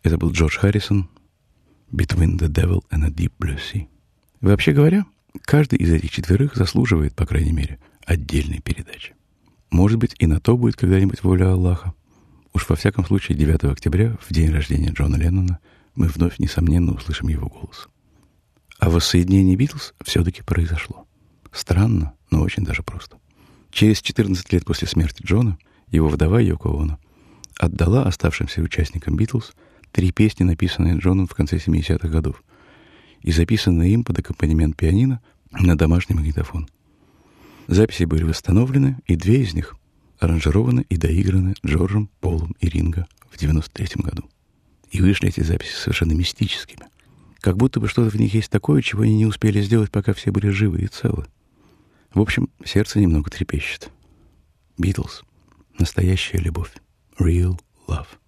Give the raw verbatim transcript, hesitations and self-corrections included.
Это был Джордж Харрисон, «Between the Devil and a Deep Blue Sea». Вообще говоря, каждый из этих четверых заслуживает, по крайней мере, отдельной передачи. Может быть, и на то будет когда-нибудь воля Аллаха. Уж во всяком случае, девятого октября, в день рождения Джона Леннона, мы вновь, несомненно, услышим его голос. А воссоединение Битлз все-таки произошло. Странно, но очень даже просто. Через четырнадцать лет после смерти Джона его вдова Йоко Оно отдала оставшимся участникам Битлз три песни, написанные Джоном в конце семидесятых годов и записанные им под аккомпанемент пианино на домашний магнитофон. Записи были восстановлены, и две из них аранжированы и доиграны Джорджем, Полом и Ринго в девяносто третьем году. И вышли эти записи совершенно мистическими. Как будто бы что-то в них есть такое, чего они не успели сделать, пока все были живы и целы. В общем, сердце немного трепещет. Битлз. Настоящая любовь. Real love.